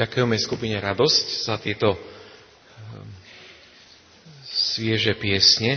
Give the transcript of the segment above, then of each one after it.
Ďakujeme skupine Radosť za tieto svieže piesne.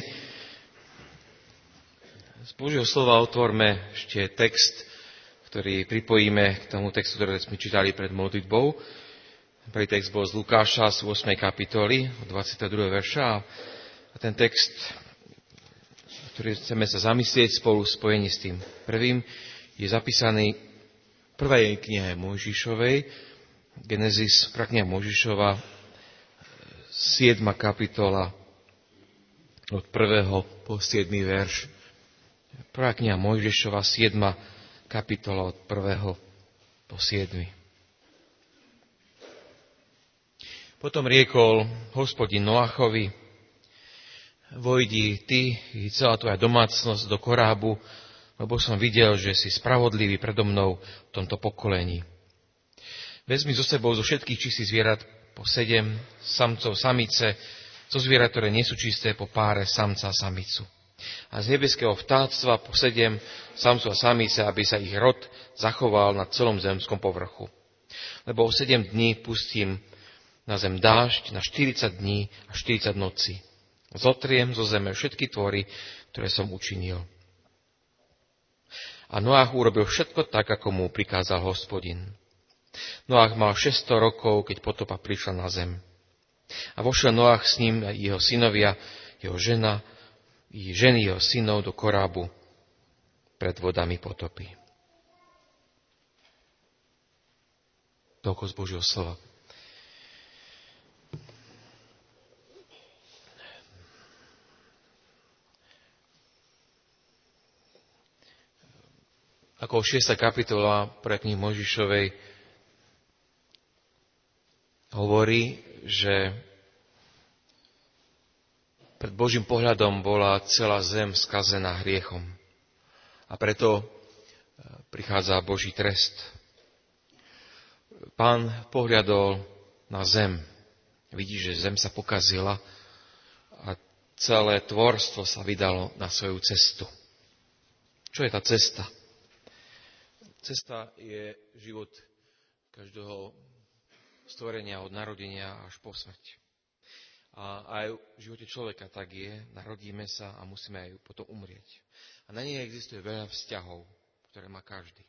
Z Božieho slova otvorme ešte text, ktorý pripojíme k tomu textu, ktorý sme čítali pred modlitbou. Prvý text bol z Lukáša z 8. kapitoly, 22. verša. A ten text, ktorý chceme sa zamyslieť spolu spojení s tým prvým, je zapísaný v prvej knihe Mojžišovej, Genesis, prvá kniha Mojžišova, 7. kapitola, od 1. po 7. verš. Prvá kniha Mojžišova, 7. kapitola, od 1. po 7. Potom riekol Hospodin Noachovi: Vojdi ty i celá tvoja domácnosť do korábu, lebo som videl, že si spravodlivý predo mnou v tomto pokolení. Vezmi so sebou zo všetkých čistých zvierat po 7 samcov, samice, zo zvierat, ktoré nie sú čisté, po páre samca a samicu. A z nebeského vtáctva po 7 samcov a samice, aby sa ich rod zachoval na celom zemskom povrchu. Lebo o 7 dní pustím na zem dážď na 40 dní a 40 nocí. Zotriem zo zeme všetky tvory, ktoré som učinil. A Noach urobil všetko tak, ako mu prikázal Hospodin. Noach mal 600 rokov, keď potopa prišla na zem. A vošiel Noach s ním aj jeho synovia, jeho žena i ženy jeho synov do korábu pred vodami potopy. Toľko z Božieho slova. Ako 6. kapitola pre knihy Mojžišovej hovorí, že pred Božím pohľadom bola celá zem skazená hriechom. A preto prichádza Boží trest. Pán pohľadol na zem. Vidí, že zem sa pokazila a celé tvorstvo sa vydalo na svoju cestu. Čo je tá cesta? Cesta je život každého stvorenia od narodenia až po smrť. A aj v živote človeka tak je, narodíme sa a musíme aj potom umrieť. A na nej existuje veľa vzťahov, ktoré má každý.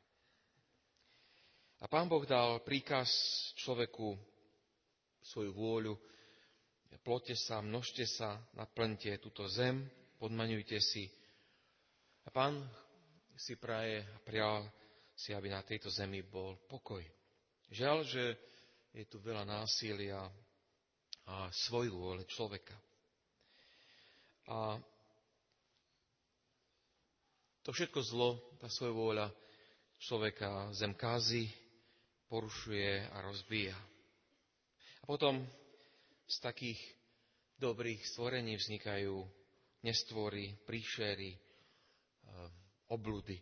A Pán Boh dal príkaz človeku, svoju vôľu: ploďte sa, množte sa, naplňte túto zem, podmaňujte si. A Pán si praje a prijal si, aby na tejto zemi bol pokoj. Žiaľ, že je tu veľa násilia a svojvôle človeka. A to všetko zlo, tá svojvôľa človeka zem kazí, porušuje a rozbíja. A potom z takých dobrých stvorení vznikajú nestvory, príšery, obludy.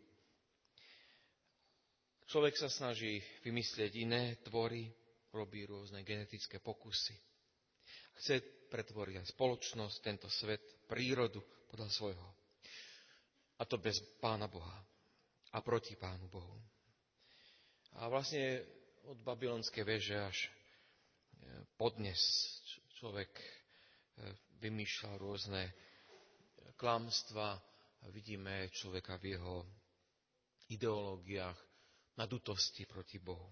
Človek sa snaží vymyslieť iné tvory, robí rôzne genetické pokusy. Chce pretvoriť aj spoločnosť, tento svet, prírodu podľa svojho. A to bez Pána Boha a proti Pánu Bohu. A vlastne od babylonskej veže až podnes človek vymýšľal rôzne klamstvá a vidíme človeka v jeho ideológiách nadutosti proti Bohu.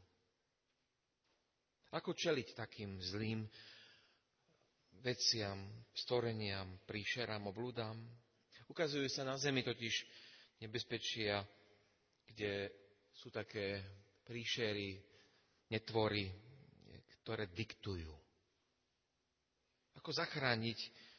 Ako čeliť takým zlým veciam, stvoreniam, príšerám, obludám? Ukazujú sa na zemi totiž nebezpečia, kde sú také príšery, netvory, ktoré diktujú. Ako zachrániť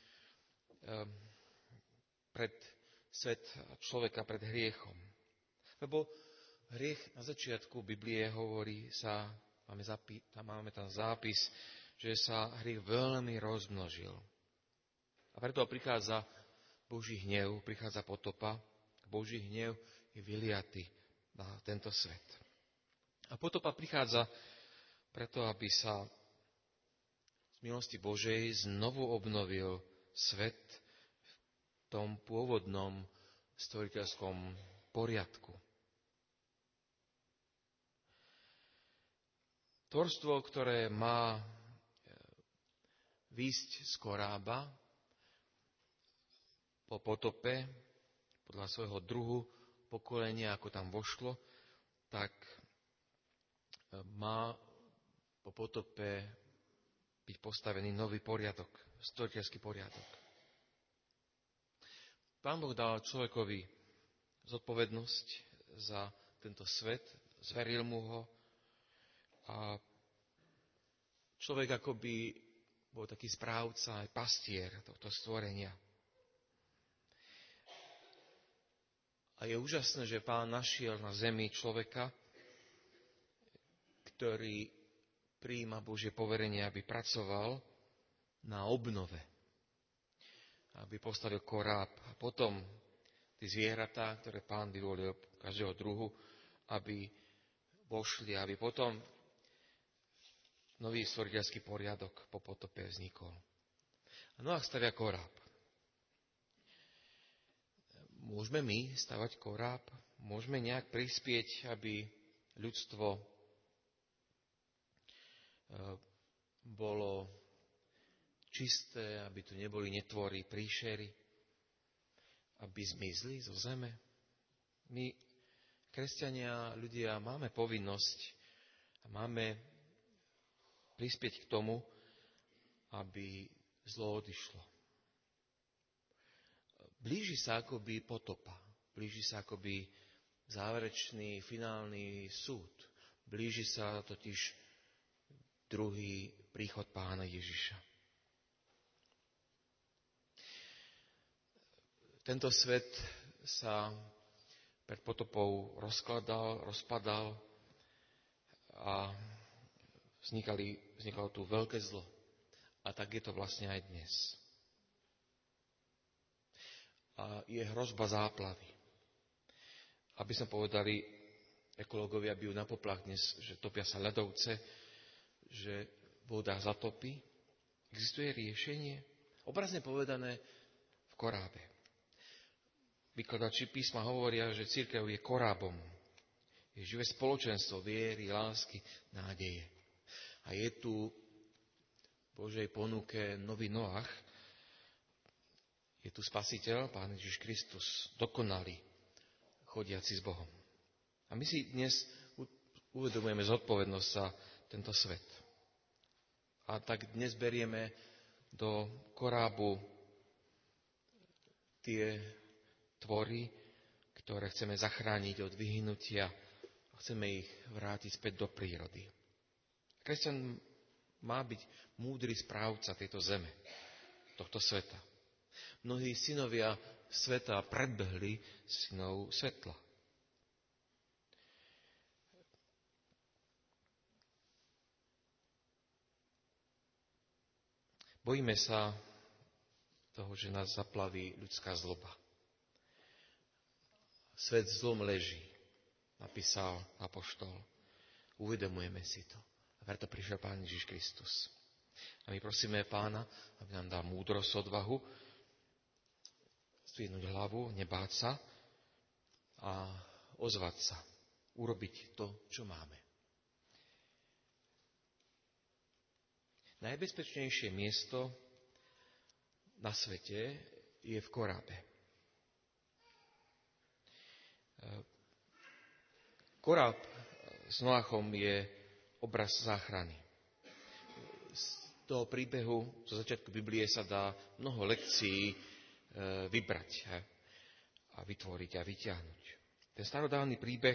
pred svet človeka pred hriechom? Lebo hriech na začiatku Biblie hovorí sa, máme tam zápis, že sa hriech veľmi rozmnožil. A preto prichádza Boží hnev, prichádza potopa. Boží hnev je vyliaty na tento svet. A potopa prichádza preto, aby sa z milosti Božej znovu obnovil svet v tom pôvodnom stvoriteľskom poriadku. Tvorstvo, ktoré má výjsť z korába po potope, podľa svojho druhu pokolenia, ako tam vošlo, tak má po potope byť postavený nový poriadok, stvoriteľský poriadok. Pán Boh dal človekovi zodpovednosť za tento svet, zveril mu ho a človek akoby bol taký správca, aj pastier tohto stvorenia. A je úžasné, že Pán našiel na zemi človeka, ktorý prijíma Božie poverenie, aby pracoval na obnove. Aby postavil koráb. A potom tí zvieratá, ktoré Pán vyvolil každého druhu, aby vošli, aby potom nový stvoriteľský poriadok po potope vznikol. A Noach stavia koráb. Môžeme my stavať koráb? Môžeme nejak prispieť, aby ľudstvo bolo čisté, aby tu neboli netvory, príšery, aby zmizli zo zeme? My, kresťania, ľudia, máme povinnosť a máme prispieť k tomu, aby zlo odišlo. Blíži sa akoby potopa, blíži sa akoby záverečný, finálny súd. Blíži sa totiž druhý príchod Pána Ježiša. Tento svet sa pred potopou rozpadal a vznikalo tu veľké zlo. A tak je to vlastne aj dnes. A je hrozba záplavy. Aby sme povedali, ekológovia bijú na poplach dnes, že topia sa ľadovce, že voda zatopí. Existuje riešenie? Obrazne povedané v korábe. Vykladači písma hovoria, že cirkev je korábom. Je živé spoločenstvo viery, lásky, nádeje. A je tu v Božej ponuke nový Noach. Je tu Spasiteľ, Pán Ježiš Kristus, dokonalý, chodiaci s Bohom. A my si dnes uvedomujeme zodpovednosť za tento svet. A tak dnes berieme do korábu tie tvory, ktoré chceme zachrániť od vyhynutia a chceme ich vrátiť späť do prírody. Kresťan má byť múdry správca tejto zeme, tohto sveta. Mnohí synovia sveta predbehli synov svetla. Bojíme sa toho, že nás zaplaví ľudská zloba. Svet zlom leží, napísal apoštol. Uvedomujeme si to. A preto prišiel Pán Ježiš Kristus. A my prosíme Pána, aby nám dal múdrosť, odvahu, zdvihnúť hlavu, nebáť sa a ozvať sa. Urobiť to, čo máme. Najbezpečnejšie miesto na svete je v korábe. Koráb s Noachom je obraz záchrany. Z toho príbehu, zo začiatku Biblie sa dá mnoho lekcií vybrať a vytvoriť a vyťahnuť. Ten starodávny príbeh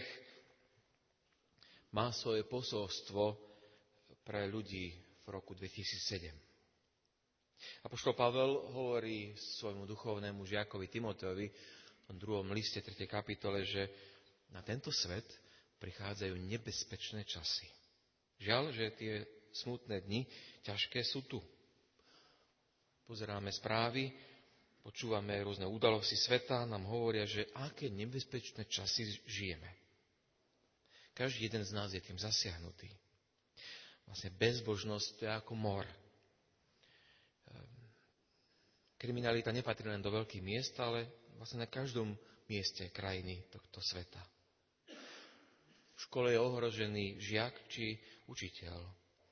má svoje posolstvo pre ľudí v roku 2007. Apoštol Pavel hovorí svojmu duchovnému žiakovi Timoteovi v tom 2. liste 3. kapitole, že na tento svet prichádzajú nebezpečné časy. Žiaľ, že tie smutné dni, ťažké sú tu. Pozeráme správy, počúvame rôzne udalosti sveta, nám hovoria, že aké nebezpečné časy žijeme. Každý jeden z nás je tým zasiahnutý. Vlastne bezbožnosť to je ako mor. Kriminalita nepatrí len do veľkých miest, ale vlastne na každom mieste krajiny tohto sveta. v škole je ohrožený žiak či učiteľ.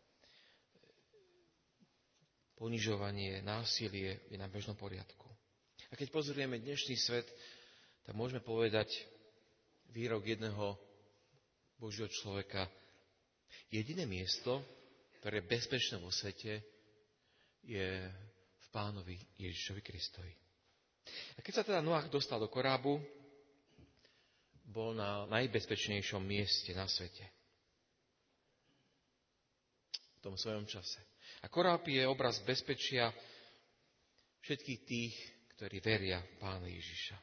Ponižovanie, násilie je na bežnom poriadku. A keď pozrieme dnešný svet, tak môžeme povedať výrok jedného Božieho človeka. Jediné miesto, ktoré je bezpečné vo svete, je v Pánovi Ježišovi Kristovi. A keď sa teda Noach dostal do korábu, bol na najbezpečnejšom mieste na svete. V tom svojom čase. A koráb je obraz bezpečia všetkých tých, ktorí veria v Pána Ježiša.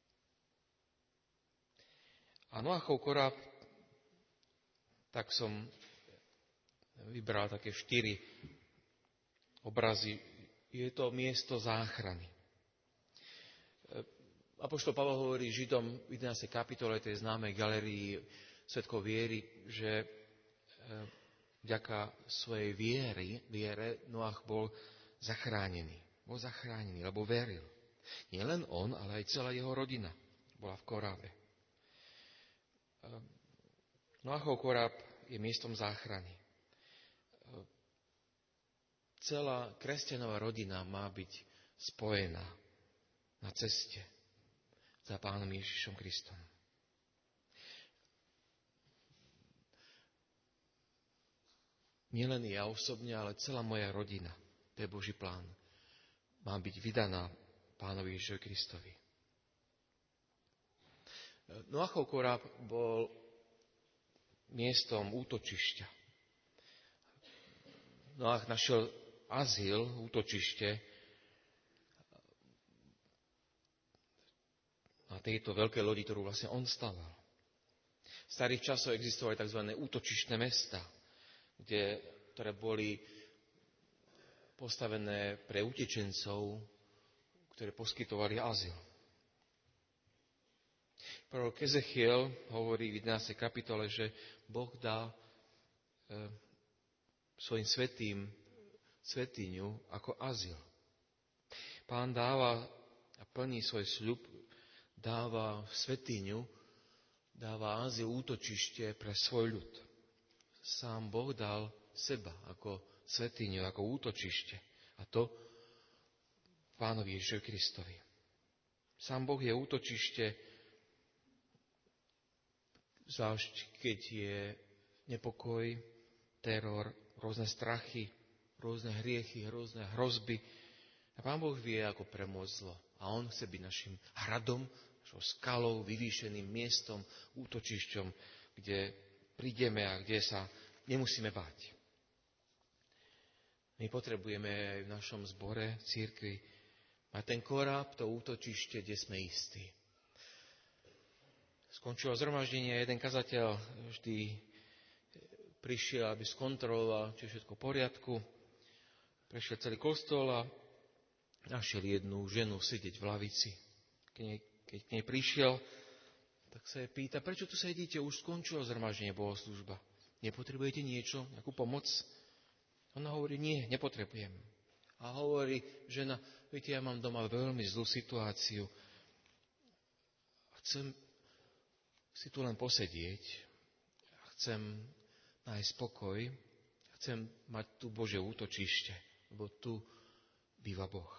A Noachov koráb, tak som vybral také 4 obrazy. Je to miesto záchrany. Apoštol Pavol hovorí Židom v 11. kapitole tej známej galerii svedkov viery, že vďaka svojej viere Noach bol zachránený. Bol zachránený, lebo veril. Nie len on, ale aj celá jeho rodina bola v korábe. Noachov koráb je miestom záchrany. Celá kresťanová rodina má byť spojená na ceste za Pánom Ježišom Kristom. Nielen ja osobne, ale celá moja rodina, to je Boží plán, má byť vydaná Pánovi Ježišovi Kristovi. Noachov koráb bol miestom útočišťa. Noach našiel azyl, útočište na tejto veľkej lodi, ktorú vlastne on staval. V starých časoch existovali tzv. Útočištné mesta, ktoré boli postavené pre utečencov, ktoré poskytovali azyl. Prorok Ezechiel hovorí v 11. kapitole, že Boh dá svojim svätým svätyňu ako azyl. Pán dáva a plní svoj sľub, dáva svätyňu, dáva azyl, útočište pre svoj ľud. Sám Boh dal seba ako svätyňu, ako útočište. A to Pánovi Ježišovi Kristovi. Sám Boh je útočište, zvlášť keď je nepokoj, teror, rôzne strachy, rôzne hriechy, rôzne hrozby. A Pán Boh vie, ako premôcť zlo. A On chce byť našim hradom, našou skalou, vyvýšeným miestom, útočišťom, kde prídeme a kde sa nemusíme báť. My potrebujeme aj v našom zbore, cirkvi, mať ten koráb, to útočište, kde sme istí. Skončilo zhromaždenie, jeden kazateľ vždy prišiel, aby skontroloval, či je všetko v poriadku. Prešiel celý kostol a našiel jednu ženu sedieť v lavici. Keď k nej prišiel, tak sa jej pýta, prečo tu sedíte, už skončilo zhromaždenie, bohoslúžba. Nepotrebujete niečo, nejakú pomoc? Ona hovorí, nie, nepotrebujem. A hovorí žena, viete, ja mám doma veľmi zlú situáciu. Chcem si tu len posedieť. Chcem nájsť pokoj. Chcem mať tu Božie útočište, lebo tu býva Boh.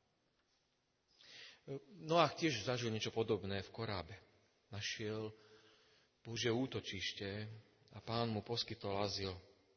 Noach tiež zažil niečo podobné v korábe. Našiel Božie útočište a Pán mu poskytol azyl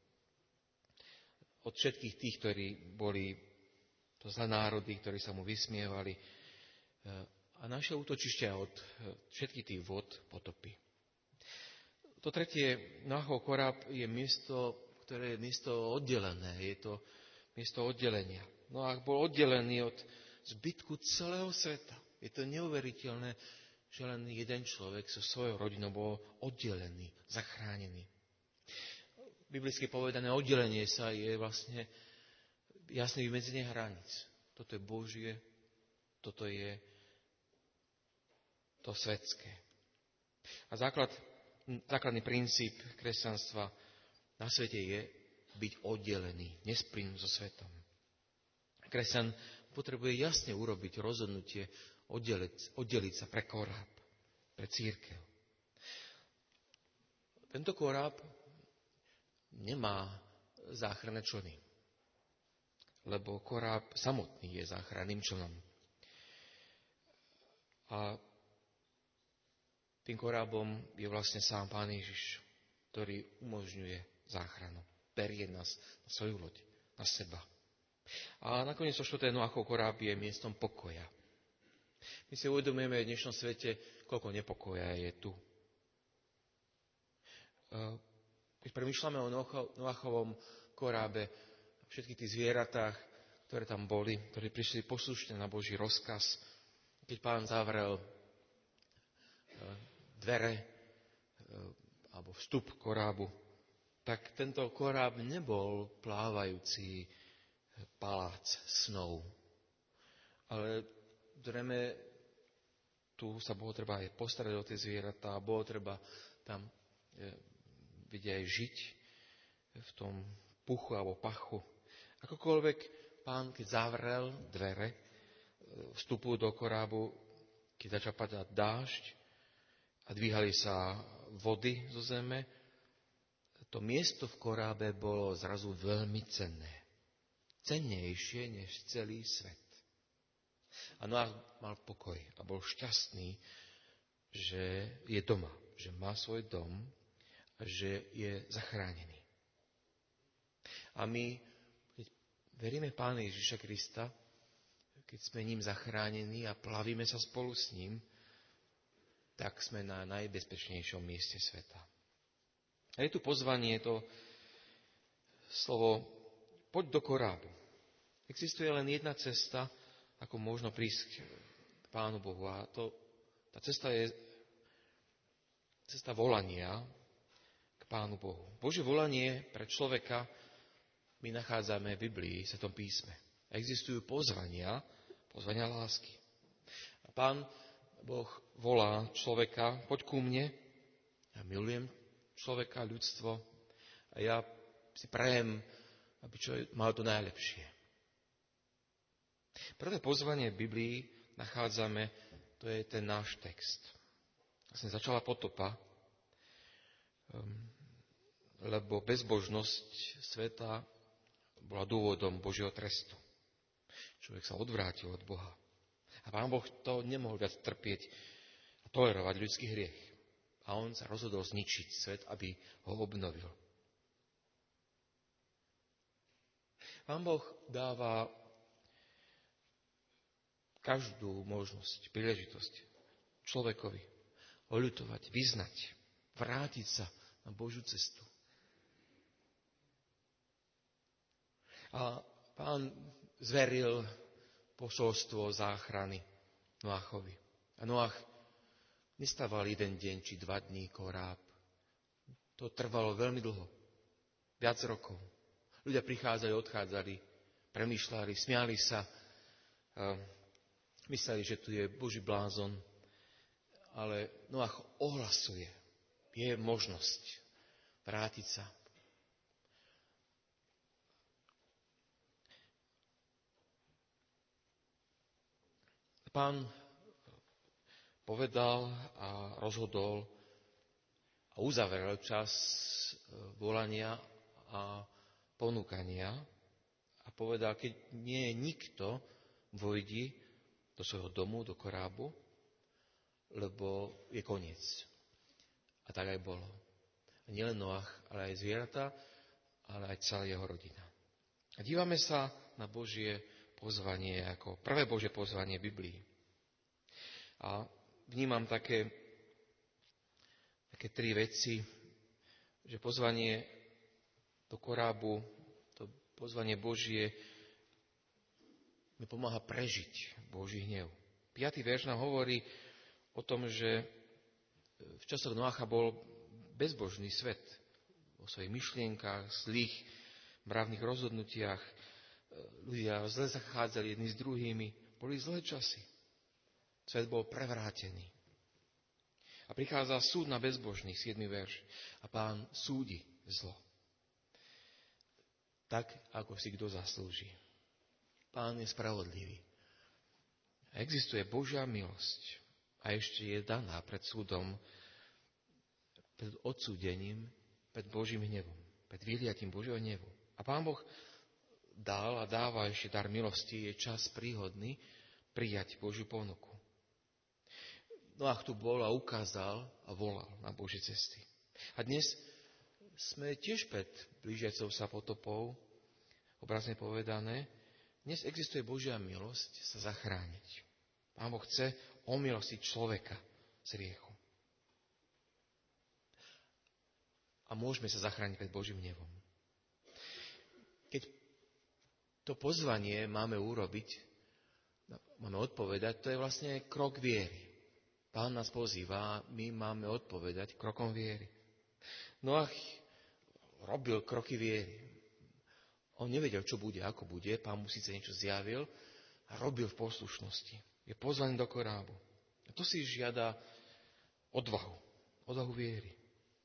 od všetkých tých, ktorí boli to zlé národy, ktorí sa mu vysmievali. A našiel útočište od všetkých tých vod potopy. To tretie, Noachov koráb je miesto, ktoré je miesto oddelené. Je to miesto oddelenia. Noach bol oddelený od zbytku celého sveta. Je to neuveriteľné, že len jeden človek so svojou rodinou bol oddelený, zachránený. Biblicky povedané, oddelenie sa je vlastne jasné vymedzenie hraníc. Toto je Božie, toto je to svetské. A základný princíp kresťanstva na svete je byť oddelený, nesplynúť so svetom. Kresťan potrebuje jasne urobiť rozhodnutie oddeliť sa pre koráb, pre cirkev. Tento koráb nemá záchranné člny, lebo koráb samotný je záchranným člnom. A tým korábom je vlastne sám Pán Ježiš, ktorý umožňuje záchranu. Berie nás na svoju loď, na seba. A nakoniec to, čo ten Noachov koráb je miestom pokoja. My si uvedomujeme v dnešnom svete, koľko nepokoja je tu. Keď premýšľame o Noachovom korábe, všetkých tých zvieratách, ktoré tam boli, ktorí prišli poslušne na Boží rozkaz, keď Pán zavrel dvere alebo vstup korábu, tak tento koráb nebol plávajúci palác snov. Ale zrejme tu sa bolo treba aj postarať o tie zvieratá, bolo treba tam vidieť aj žiť v tom puchu alebo pachu. Akokoľvek Pán, keď zavrel dvere vstupu do korábu, keď začal padať dážď a dvíhali sa vody zo zeme, to miesto v korábe bolo zrazu veľmi cenné. Cennejšie než celý svet. A Noach mal pokoj a bol šťastný, že je doma, že má svoj dom a že je zachránený. A my, keď veríme Pána Ježiša Krista, keď sme ním zachránení a plavíme sa spolu s ním, tak sme na najbezpečnejšom mieste sveta. A je tu pozvanie, to slovo poď do korábu. Existuje len jedna cesta, ako možno prísť k Pánu Bohu. A tá cesta je cesta volania k Pánu Bohu. Božie volanie pre človeka my nachádzame v Biblii, v Svetom písme. Existujú pozvania lásky. A Pán Boh volá človeka, poď ku mne, ja milujem človeka, ľudstvo a ja si prajem, aby človek mal to najlepšie. Prvé pozvanie v Biblii nachádzame, to je ten náš text. Vlastne začala potopa, lebo bezbožnosť sveta bola dôvodom Božieho trestu. Človek sa odvrátil od Boha. A Pán Boh to nemohol viac trpieť a tolerovať ľudský hriech. A on sa rozhodol zničiť svet, aby ho obnovil. Pán Boh dáva každú možnosť, príležitosť človekovi oľutovať, vyznať, vrátiť sa na Božiu cestu. A Pán zveril posolstvo záchrany Noachovi. A Noach nestával jeden deň či 2 dní koráb. To trvalo veľmi dlho. Viac rokov. Ľudia prichádzali, odchádzali, premýšľali, smiali sa, mysleli, že tu je Boží blázon. Ale Noach ohlasuje. Je možnosť vrátiť sa. Pán povedal a rozhodol a uzavrel čas volania a ponúkania a povedal, keď nie je nikto, vojdi do svojho domu, do korábu, lebo je koniec. A tak aj bolo. A nielen Noach, ale aj zvieratá, ale aj celá jeho rodina. A dívame sa na Božie pozvanie ako prvé Božie pozvanie v Biblii. A vnímam také 3 veci, že pozvanie do korábu, to pozvanie Božie mi pomáha prežiť Boží hnev. 5. verš nám hovorí o tom, že v časoch Noacha bol bezbožný svet vo svojich myšlienkách, zlých mravných rozhodnutiach. Ľudia zle zachádzali jedni s druhými. Boli zlé časy. Svet bol prevrátený. A prichádza súd na bezbožných, 7. verš. A Pán súdi zlo. Tak, ako si kto zaslúži. Pán je spravodlivý. A existuje Božia milosť. A ešte je daná pred súdom pred odsúdením, pred Božím hnevom, pred vyliatím Božieho hnevu. A Pán Boh dal a dáva ešte dar milosti, je čas príhodný prijať Božiu ponuku. Noach tu bol a ukázal a volal na Božie cesty. A dnes sme tiež pred blížiacou sa potopou, obrazne povedané. Dnes existuje Božia milosť sa zachrániť. Pán Boh chce omilostiť človeka z hriechu. A môžeme sa zachrániť pred Božím hnevom. Keď to pozvanie máme urobiť, máme odpovedať, to je vlastne krok viery. Pán nás pozýva a my máme odpovedať krokom viery. Noach robil kroky viery. On nevedel, čo bude, ako bude. Pán mu síce niečo zjavil a robil v poslušnosti. Je pozvaný do korábu. A to si žiada odvahu. Odvahu viery.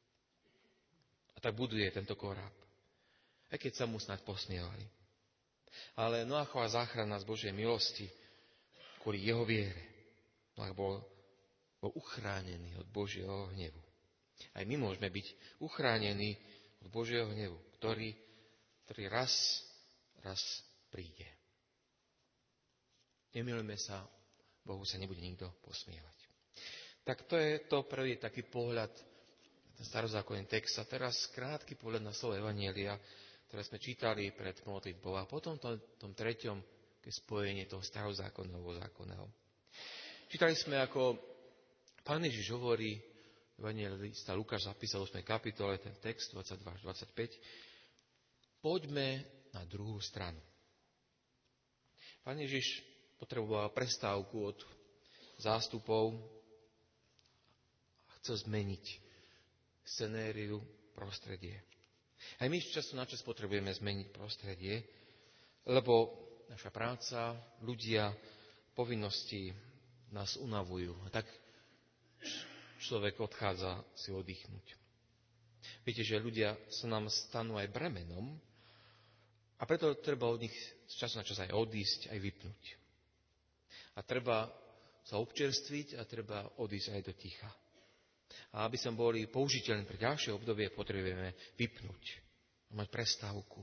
A tak buduje tento koráb. Aj keď sa mu snáď posmievali. Ale Noachova záchrana z Božej milosti kvôli jeho viere. Noach bol uchránený od Božieho hnevu. Aj my môžeme byť uchránení od Božieho hnevu, ktorý raz príde. Nemilujme sa, Bohu sa nebude nikto posmievať. Tak to je to prvý taký pohľad, ten starozákonný text. A teraz krátky pohľad na slovo Evanjelia, ktoré sme čítali pred modlitbou. A potom tom treťom, keď spojenie toho starozákonného novozákonného. Čítali sme, ako Pán Ježiš hovorí, evanjelista Lukáš zapísal v 8. kapitole, ten text 22 až 25, poďme na druhú stranu. Pán Ježiš potreboval prestávku od zástupov a chcel zmeniť scenériu, prostredie. Aj my z času na čas potrebujeme zmeniť prostredie, lebo naša práca, ľudia, povinnosti nás unavujú. A tak človek odchádza si oddychnúť. Viete, že ľudia sa nám stanú aj bremenom a preto treba od nich z času na čas aj odísť, aj vypnúť. A treba sa občerstviť a treba odísť aj do ticha. A aby sme boli použiteľní pre ďalšie obdobie, potrebujeme vypnúť, mať prestávku.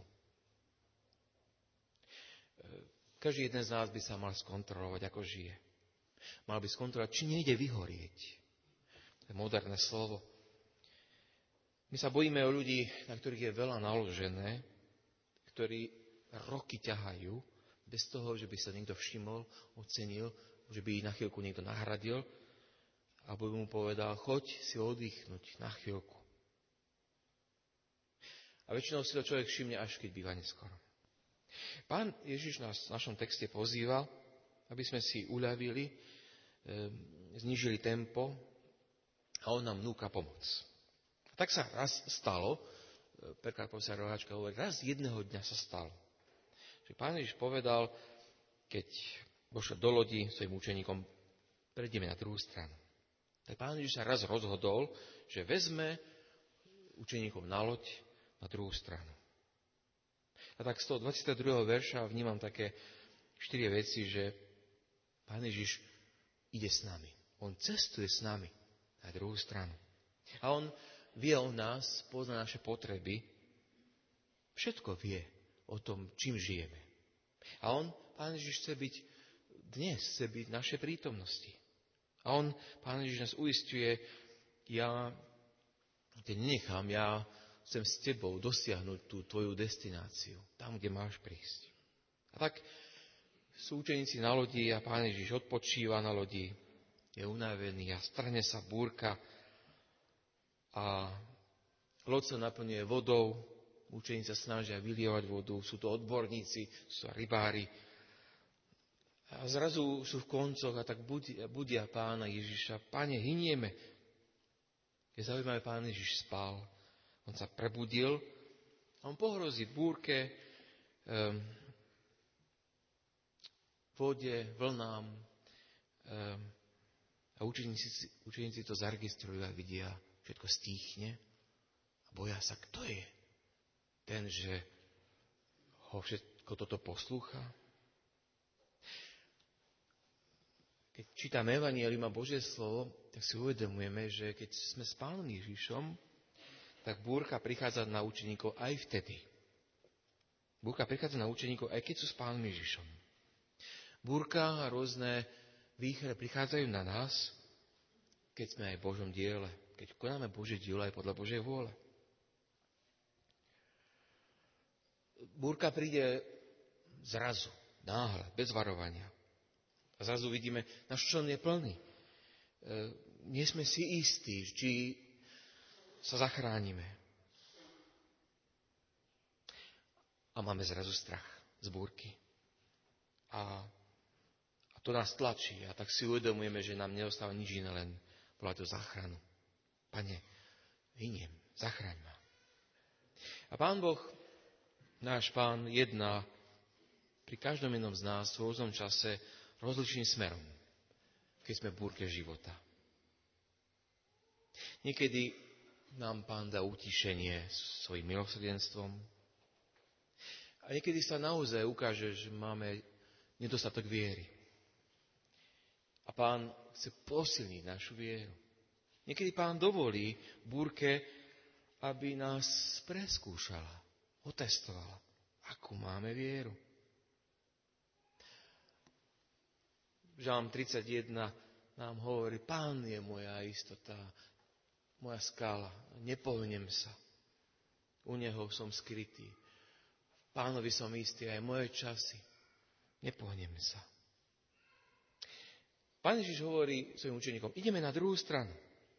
Každý jeden z nás by sa mal skontrolovať, ako žije. Mal by skontrolovať, či nejde vyhorieť. To je moderné slovo. My sa bojíme o ľudí, na ktorých je veľa naložené, ktorí roky ťahajú, bez toho, že by sa niekto všimol, ocenil, že by ich na chvíľku niekto nahradil, alebo by mu povedal, choď si oddychnúť na chvíľku. A väčšinou si to človek všimne, až keď býva neskoro. Pán Ježiš nás v našom texte pozýva, aby sme si uľavili, znížili tempo a on nám núka pomoc. A tak sa raz stalo, preklad profesor Roháčka hovorí, raz jedného dňa sa stalo, že Pán Ježiš povedal, keď vošiel do lodi svojim učeníkom, prejdeme na druhú stranu. Tak Pán Ježiš sa raz rozhodol, že vezme učeníkov na loď na druhú stranu. A tak z toho 22. verša vnímam také 4 veci, že Pán Ježiš ide s nami. On cestuje s nami na druhú stranu. A on vie o nás, pozná naše potreby, všetko vie o tom, čím žijeme. A Pán Ježiš chce byť dnes, chce byť v našej prítomnosti. A Pán Ježiš nás uisťuje, ja ťa nenechám, ja chcem s tebou dosiahnuť tú tvoju destináciu, tam, kde máš prísť. A tak sú učeníci na lodi a Pán Ježiš odpočíva na lodi, je unavený a strhne sa búrka a loď sa naplňuje vodou, učeníci sa snažia vylievať vodu, sú to odborníci, sú to rybári. A zrazu sú v koncoch a tak budia Pána Ježiša. Pane, hynieme. Je zaujímavé, Pán Ježiš spal. On sa prebudil a on pohrozí búrke, vode, vlnám a učeníci to zaregistrujú a vidia, všetko stíchne a boja sa, kto je ten, že ho všetko toto poslúcha. Keď čítame Evangelium a Božie slovo, tak si uvedomujeme, že keď sme s Pánom Ježišom, tak búrka prichádza na učeníkov aj vtedy. Búrka prichádza na učeníkov aj keď sú s Pánom Ježišom. Búrka a rôzne výchre prichádzajú na nás, keď sme aj v Božom diele, keď konáme Božie dielo aj podľa Božej vôle. Búrka príde zrazu, náhle, bez varovania. A zrazu vidíme, náš člen je plný. Nie sme si istí, či sa zachránime. A máme zrazu strach z búrky. A to nás tlačí. A tak si uvedomujeme, že nám neostáva nič iné, len volať o záchranu. Pane, vyniem, zachráň ma. A Pán Boh, náš Pán, jedná pri každom jednom z nás v rôznom čase rozličným smerom, keď sme v búrke života. Niekedy nám Pán dá utišenie svojím milosrdenstvom a niekedy sa naozaj ukáže, že máme nedostatok viery. A Pán chce posilniť našu vieru. Niekedy Pán dovolí búrke, aby nás preskúšala, otestovala, akú máme vieru. Žalm 31 nám hovorí, Pán je moja istota, moja skála, nepohnem sa. U Neho som skrytý. V Pánovi som istý aj moje časy. Nepohnem sa. Pán Ježiš hovorí svojim učeníkom, ideme na druhú stranu.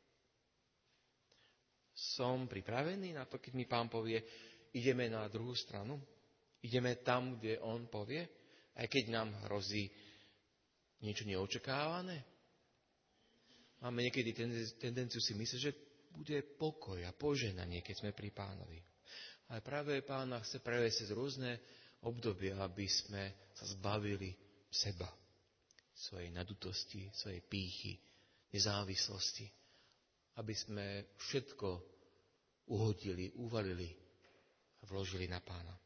Som pripravený na to, keď mi Pán povie, ideme na druhú stranu? Ideme tam, kde On povie? Aj keď nám hrozí niečo neočakávané? Máme niekedy tendenciu si myslieť, že bude pokoj a požehnanie, keď sme pri Pánovi. Ale práve Pán chce prejsť cez rôzne obdobia, aby sme sa zbavili seba, svojej nadutosti, svojej pýchy, nezávislosti, aby sme všetko uhodili, uvalili a vložili na Pána.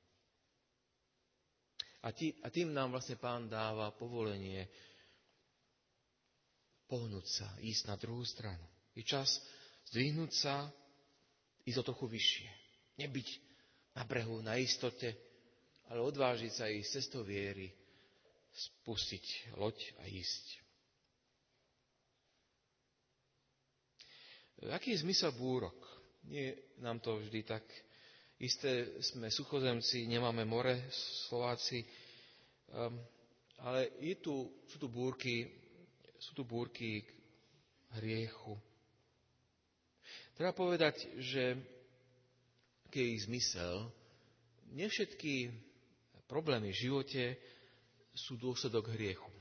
A tým nám vlastne Pán dáva povolenie pohnúť sa, ísť na druhú stranu. Je čas zdvihnúť sa, ísť o trochu vyššie. Nebyť na brehu, na istote, ale odvážiť sa ísť cestou viery, spustiť loď a ísť. Aký je zmysel búrok? Nie nám to vždy tak isté, sme suchozemci, nemáme more, Slováci, ale sú tu búrky k hriechu. Treba povedať, že aký je ich zmysel, nie všetky problémy v živote sú dôsledok hriechu.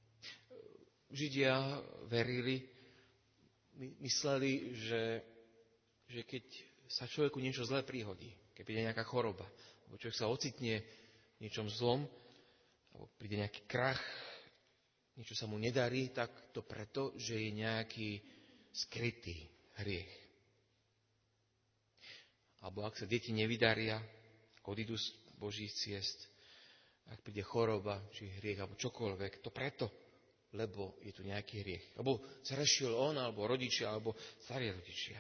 Židia verili, mysleli, že keď sa človeku niečo zlé prihodí, keď príde nejaká choroba, alebo človek sa ocitne v niečom zlom, alebo príde nejaký krach, niečo sa mu nedarí, tak to preto, že je nejaký skrytý hriech. Alebo ak sa deti nevydaria, odídu z Božích ciest, ak príde choroba, či hriech, alebo čokoľvek, to preto, lebo je tu nejaký hriech. Alebo zrešil on, alebo rodičia, alebo starí rodičia.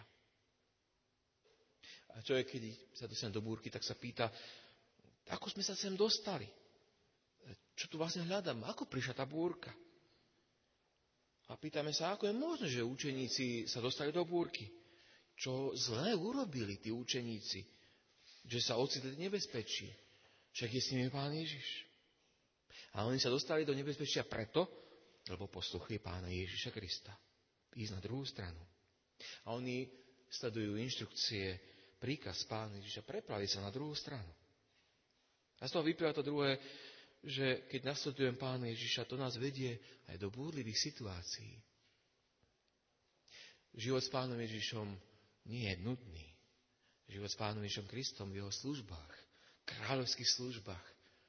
A človek, keď sa dostane do búrky, tak sa pýta, ako sme sa sem dostali? Čo tu vlastne hľadám? Ako prišla tá búrka? A pýtame sa, ako je možné, že učeníci sa dostali do búrky? Čo zlé urobili tí učeníci? Že sa ocitli v nebezpečí. Však je s nimi Pán Ježiš. A oni sa dostali do nebezpečia preto, lebo posluchli Pána Ježiša Krista. Ísť na druhú stranu. A oni sledujú inštrukcie, príkaz Pána Ježiša, prepraviť sa na druhú stranu. A z toho vyplýva to druhé, že keď nasledujem Pána Ježiša, to nás vedie aj do búrlivých situácií. Život s Pánom Ježišom nie je nudný. Život s Pánom Ježišom Kristom v jeho službách, kráľovských službách,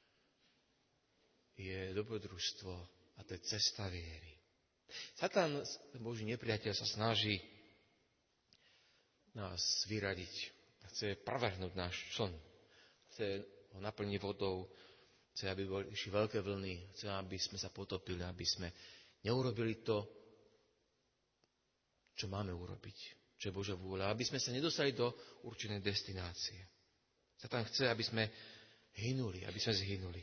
je dobrodružstvo a to je cesta viery. Satan, Boží nepriateľ, sa snaží nás vyradiť. Chce prevrhnúť náš čln. Chce ho naplniť vodou. Chce, aby boli veľké vlny. Chce, aby sme sa potopili, aby sme Neurobili to, čo máme urobiť, čo je Božia vôľa, aby sme sa nedostali do určenej destinácie. Satan chce, aby sme hynuli, aby sme zhynuli.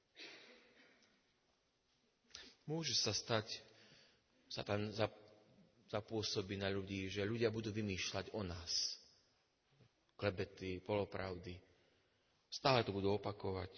Môže sa stať, Satan zapôsobí na ľudí, že ľudia budú vymýšľať o nás. Klebety, polopravdy. Stále to budú opakovať.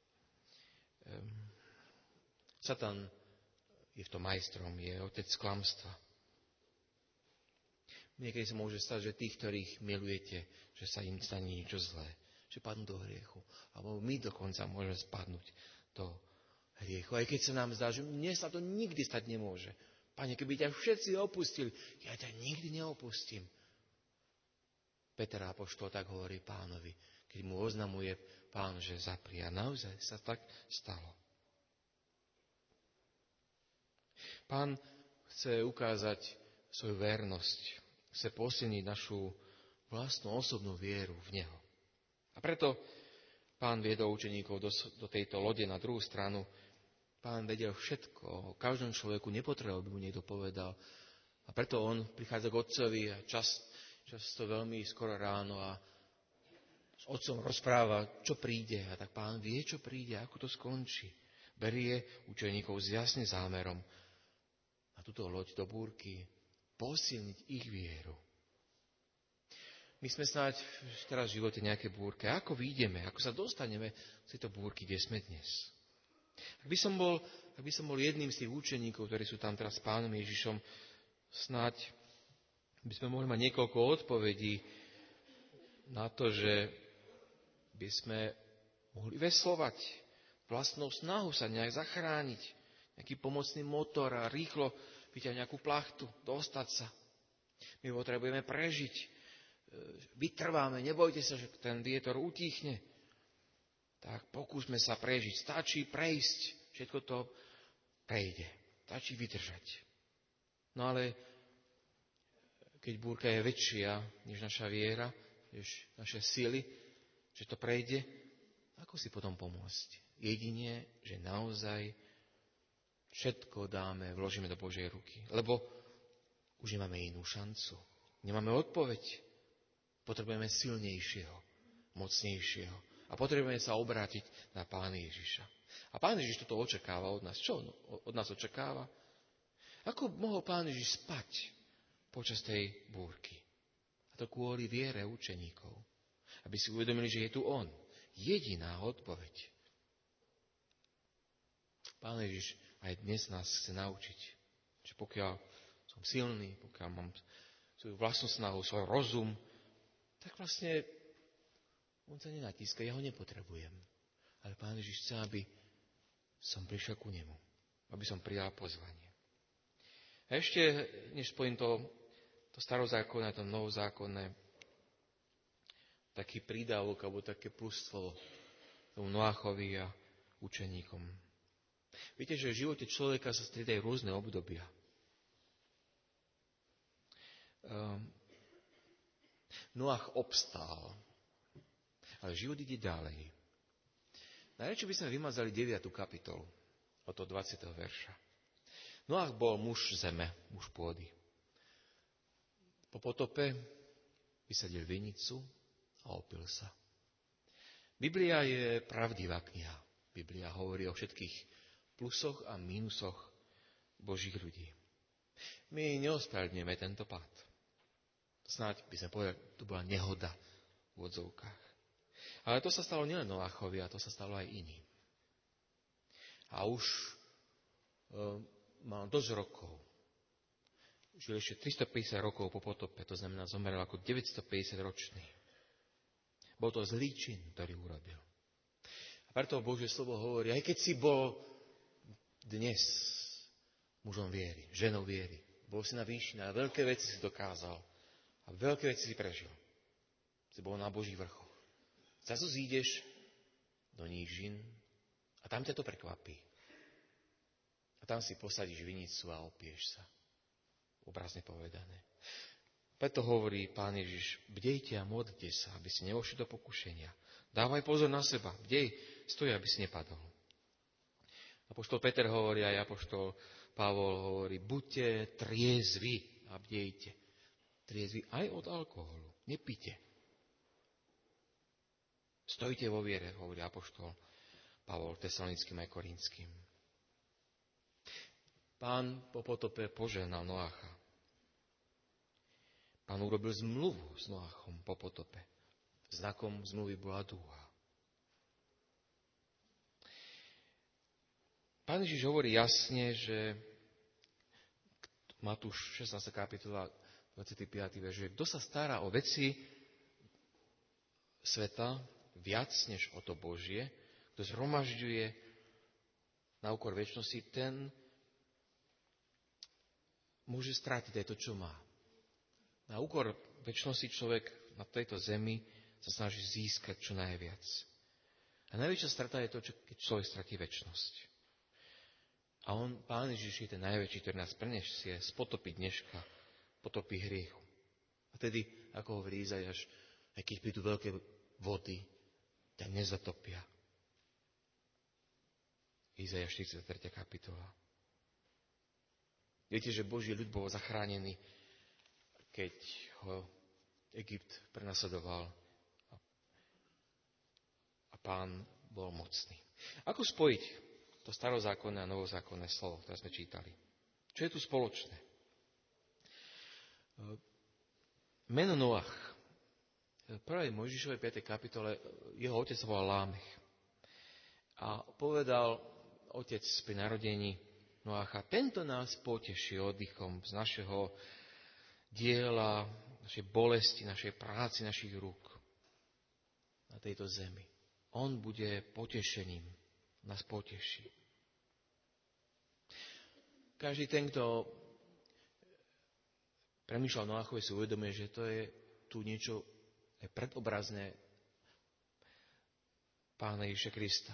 Satan je v tom majstrom, je otec klamstva. Niekedy sa môže stať, že tých, ktorých milujete, že sa im stane niečo zlé, že padnú do hriechu. Alebo my dokonca môžeme spadnúť do hriechu. Aj keď sa nám zdá, že mne sa to nikdy stať nemôže. Pane, keby ťa všetci opustili, ja ťa nikdy neopustím. Peter apoštol tak hovorí Pánovi, keď mu oznamuje Pán, že zaprie. A naozaj sa tak stalo. Pán chce ukázať svoju vernosť, chce posilniť našu vlastnú osobnú vieru v Neho. A preto Pán viedol učeníkov do tejto lode na druhú stranu. Pán vedel všetko, o každom človeku nepotreboval, aby mu niekto povedal. A preto on prichádza k otcovi a často veľmi skoro ráno a s otcom rozpráva, čo príde. A tak Pán vie, čo príde, ako to skončí. Berie učeníkov s jasným zámerom na túto loď do búrky, posilniť ich vieru. My sme snáď teraz v živote nejaké búrke. Ako vyjdeme, ako sa dostaneme z tejto búrky, kde sme dnes? Ak by som bol jedným z tých učeníkov, ktorí sú tam teraz s Pánom Ježišom, snáď by sme mohli mať niekoľko odpovedí na to, že by sme mohli veslovať vlastnou snahu sa nejak zachrániť, nejaký pomocný motor a rýchlo vyťať nejakú plachtu, dostať sa. My potrebujeme prežiť, vytrváme, nebojte sa, že ten vietor utíchne. Tak pokúsme sa prežiť. Stačí prejsť. Všetko to prejde. Stačí vydržať. No ale keď búrka je väčšia než naša viera, než naše sily, že to prejde, ako si potom pomôcť? Jedine, že naozaj všetko vložíme do Božej ruky. Lebo už nemáme inú šancu. Nemáme odpoveď. Potrebujeme silnejšieho, mocnejšieho. A potrebujeme sa obrátiť na Pána Ježiša. A Pán Ježiš toto očakáva od nás. Čo od nás očakáva? Ako mohol Pán Ježiš spať počas tej búrky? A to kvôli viere učeníkov. Aby si uvedomili, že je tu On. Jediná odpoveď. Pán Ježiš aj dnes nás chce naučiť, že pokiaľ som silný, pokiaľ mám svoju vlastnú snahu, svoj rozum, tak vlastne on sa nenatíska, ja ho nepotrebujem. Ale Pán Ježiš chce, aby som prišiel ku nemu. Aby som prijal pozvanie. A ešte, než spojím to starozákonné, to novozákonné, taký prídavok, alebo také plustvo tomu Noachovi a učeníkom. Viete, že v živote človeka sa striedajú rôzne obdobia. Noach obstál. Ale život ide ďalej. Najradšej by sme vymazali 9. kapitolu od toho 20. verša. Noach bol muž zeme, muž pôdy. Po potope vysadil vinicu a opil sa. Biblia je pravdivá kniha. Biblia hovorí o všetkých plusoch a mínusoch Božích ľudí. My neospravedlňujeme tento pád. Snáď by sme povedali, to bola nehoda v odzovkách. Ale to sa stalo nielen Noachovi, a to sa stalo aj iným. A už mal dosť rokov. Žil ešte 350 rokov po potope, to znamená, zomrel ako 950 ročný. Bol to zlý čin, ktorý urobil. A preto Božie slovo hovorí, aj keď si bol dnes mužom viery, ženou viery, bol si na výšine a veľké veci si dokázal a veľké veci si prežil. Si bol na Božích vrchoch. Zrazu zídeš do nížin a tam ťa to prekvapí. A tam si posadíš vinicu a opiješ sa. Obrazne povedané. Preto hovorí Pán Ježiš, bdejte a modlite sa, aby si nevošli do pokušenia. Dávaj pozor na seba, bdej, stoj, aby si nepadol. Apoštol Peter hovorí, aj apoštol Pavol hovorí, buďte triezvi a bdejte. Triezvi aj od alkoholu. Nepite. Stojte vo viere, hovorí apoštol Pavol Tesalonickým aj Korinským. Pán po potope požehnal Noacha. Pán urobil zmluvu s Noachom po potope. Znakom zmluvy bola dúha. Pán Ježiš hovorí jasne, že Matúš 16. kapitola 25. verš, že kto sa stará o veci sveta viac než o to Božie, kto zhromažďuje na úkor večnosti, ten môže strátiť aj to, čo má. Na úkor večnosti človek na tejto zemi sa snaží získať čo najviac. A najväčšia strata je to, keď človek stratí večnosť. A Pán Ježiš je ten najväčší, ktorý nás prenesie z potopy dneška, potopy hriechu. A tedy, ako hovorí Izajaš, aj keď prídu veľké vody, ťa nezatopia. Izajaš 43. kapitola. Viete, že Boží ľud bol zachránený, keď ho Egypt prenasledoval a Pán bol mocný. Ako spojiť to starozákonné a novozákonné slovo, ktoré sme čítali? Čo je tu spoločné? Meno Noach. V 1. Mojžišovej 5. kapitole jeho otec sa volal Lámech. A povedal otec pri narodení Noacha, tento nás poteší oddychom z našeho diela, našej bolesti, našej práci, našich rúk na tejto zemi. On bude potešením, nás poteší. Každý ten, kto premýšľal o Noachovi, si uvedomuje, že to je tu niečo predobrazné Pána Ježiša Krista.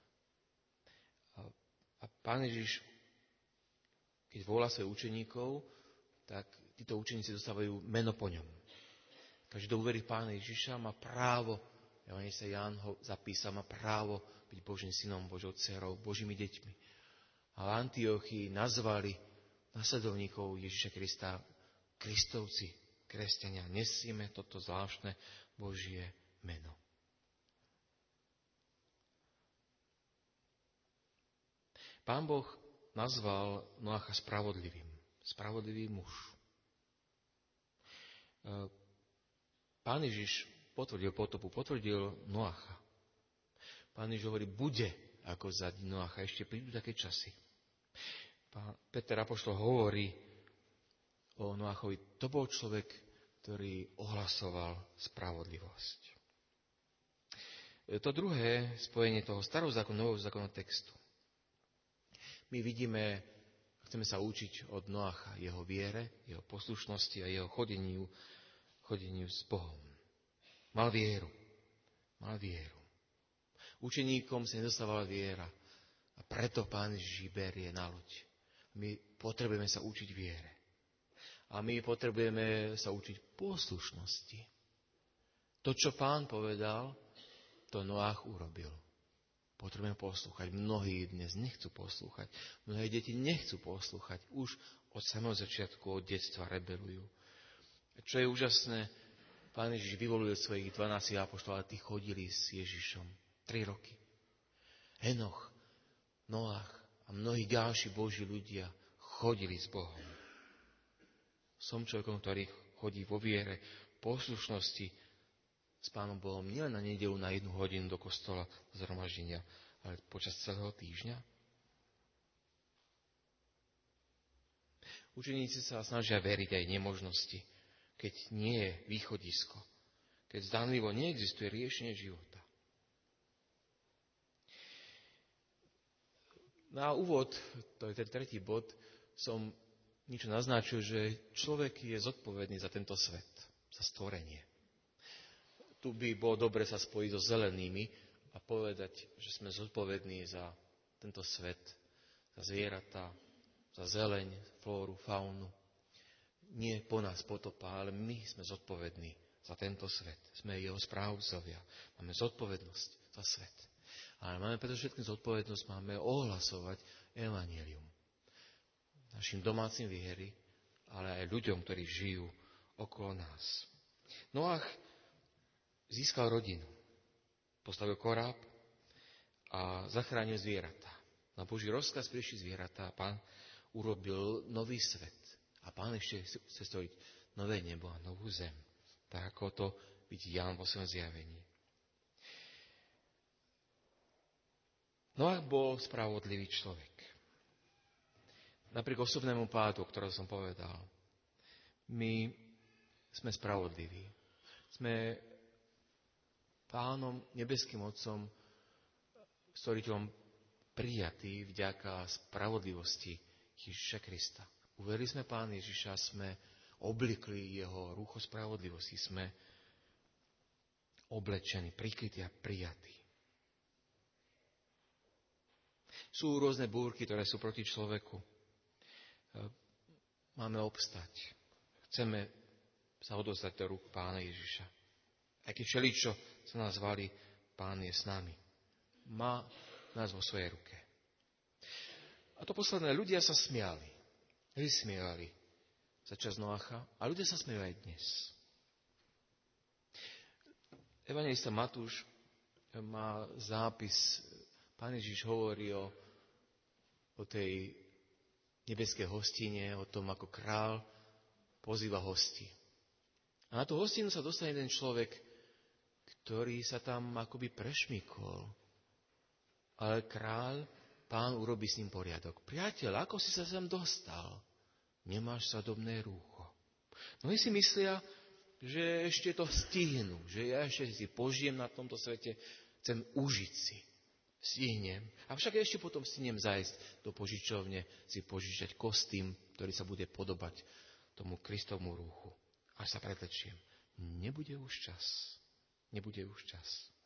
A Pán Ježiš, keď volá svojich učeníkov, tak títo učeníci dostávajú meno po ňom. Každý, kto uverí v Pána Ježiša, má právo, evanjelista Ján ho zapísal, má právo byť Božím synom, Božou dcerou, Božími deťmi. A v Antiochii nazvali nasledovníkov Ježiša Krista Kristovci, kresťania. Nesieme toto zvláštne Božie meno. Pán Boh nazval Noacha spravodlivým. Spravodlivý muž. Pán Ježiš potvrdil potopu, potvrdil Noacha. Pán Ježiš hovorí, bude ako za dní Noacha. Ešte prídu také časy. Peter apoštol hovorí o Noachovi, to bol človek, ktorý ohlasoval spravodlivosť. To druhé spojenie toho starého zákona, nového zákona textu. My vidíme, chceme sa učiť od Noacha jeho viere, jeho poslušnosti a jeho chodeniu s Bohom. Mal vieru. Učeníkom sa nedostávala viera a preto Pán Ježiš berie na loď. My potrebujeme sa učiť viere. A my potrebujeme sa učiť poslušnosti. To, čo Pán povedal, to Noach urobil. Potrebujeme poslúchať. Mnohí dnes nechcú poslúchať. Mnohé deti nechcú poslúchať. Už od samého začiatku, od detstva rebelujú. Čo je úžasné, Pán Ježiš vyvolil svojich 12 apoštolov a tí chodili s Ježišom 3 roky. Henoch, Noach a mnohí ďalší Boží ľudia chodili s Bohom. Som človekom, ktorý chodí vo viere, poslušnosti s Pánom Bohom nielen na nedeľu na 1 hodinu do kostola zhromaždenia, ale počas celého týždňa. Učeníci sa snažia veriť aj nemožnosti, keď nie je východisko, keď zdánlivo neexistuje riešenie života. Na úvod, to je ten 3. bod, som niečo naznačil, že človek je zodpovedný za tento svet, za stvorenie. Tu by bolo dobre sa spojiť so zelenými a povedať, že sme zodpovední za tento svet, za zvieratá, za zeleň, flóru, faunu. Nie po nás potopa, ale my sme zodpovední za tento svet. Sme jeho správcovia. Máme zodpovednosť za svet. Ale máme predovšetkým zodpovednosť, máme ohlasovať evanjelium. našim domácim viery, ale aj ľuďom, ktorí žijú okolo nás. Noach získal rodinu, postavil koráb a zachránil zvieratá. Na Boží rozkaz prišli zvieratá a Pán urobil nový svet. A Pán ešte chce stvoriť nové nebo a novú zem. Tak ako to vidí Ján vo svojom zjavení. Noach bol spravodlivý človek. Napriek osobnému pádu, o ktorom som povedal, my sme spravodliví. Sme Pánom, nebeským Otcom, stvoriteľom prijatí vďaka spravodlivosti Ježiša Krista. Uverili sme Pána Ježiša, sme oblikli jeho rúcho spravodlivosti, sme oblečení, prikrytí a prijatí. Sú rôzne búrky, ktoré sú proti človeku. Máme obstať. Chceme sa odozdať do rúk Pána Ježiša. Aj keď všeličo sa nás valí, Pán je s nami. Má nás vo svojej ruke. A to posledné, ľudia sa smiali. Vysmievali za čas Noacha a ľudia sa smievajú aj dnes. Evanjelista Matúš má zápis, Pán Ježiš hovorí o tej nebeskej hostine, o tom, ako král pozýva hosti. A na tú hostinu sa dostane jeden človek, ktorý sa tam akoby prešmykol. Ale kráľ, Pán urobí s ním poriadok. Priateľ, ako si sa sem dostal? Nemáš svadobné rúcho. No si myslia, že ešte to stihnú, že ja ešte si požijem na tomto svete, chcem užiť si. Stihnem. Avšak ešte potom stihnem zájsť do požičovne, si požičať kostým, ktorý sa bude podobať tomu Kristovmu rúchu. Až sa pretlečiem. Nebude už čas. Nebude už čas.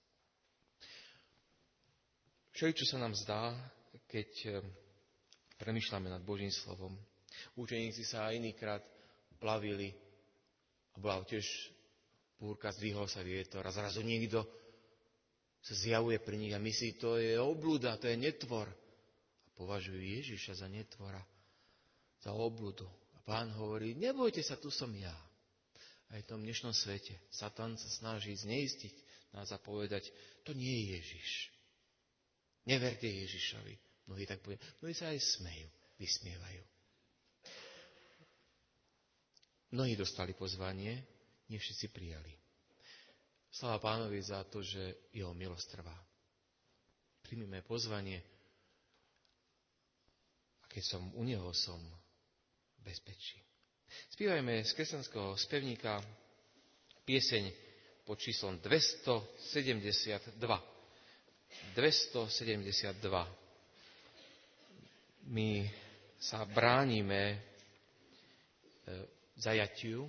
Všeličo sa nám zdá, keď premýšľame nad Božím slovom. Učeníci sa aj inýkrát plavili a bola tiež búrka, zdvihol sa vietor a zrazu niekto sa zjavuje pri nich a myslí, to je obluda, to je netvor. A považujú Ježiša za netvora, za obludu. A Pán hovorí, nebojte sa, tu som ja. Aj v tom dnešnom svete Satan sa snaží zneistiť nás a povedať, to nie je Ježiš. Neverte Ježišovi. Mnohí tak povedia. Mnohí sa aj smejú, vysmievajú. Mnohí dostali pozvanie, nie všetci prijali. Sláva Pánovi za to, že jeho milosť trvá. Príjmime pozvanie a keď som u neho, som v bezpečí. Spívajme z kresťanského spevníka pieseň pod číslom 272. 272. My sa bránime zajatiu,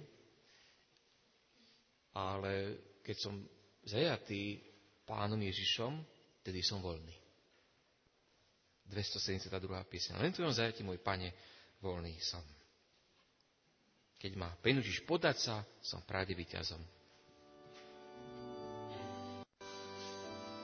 ale keď som zajatý Pánom Ježišom, tedy som voľný. 272. pieseň. Len v tvojom zajatí, môj Pane, voľný som. Keď ma prinútiš podať sa, som v pravde víťazom.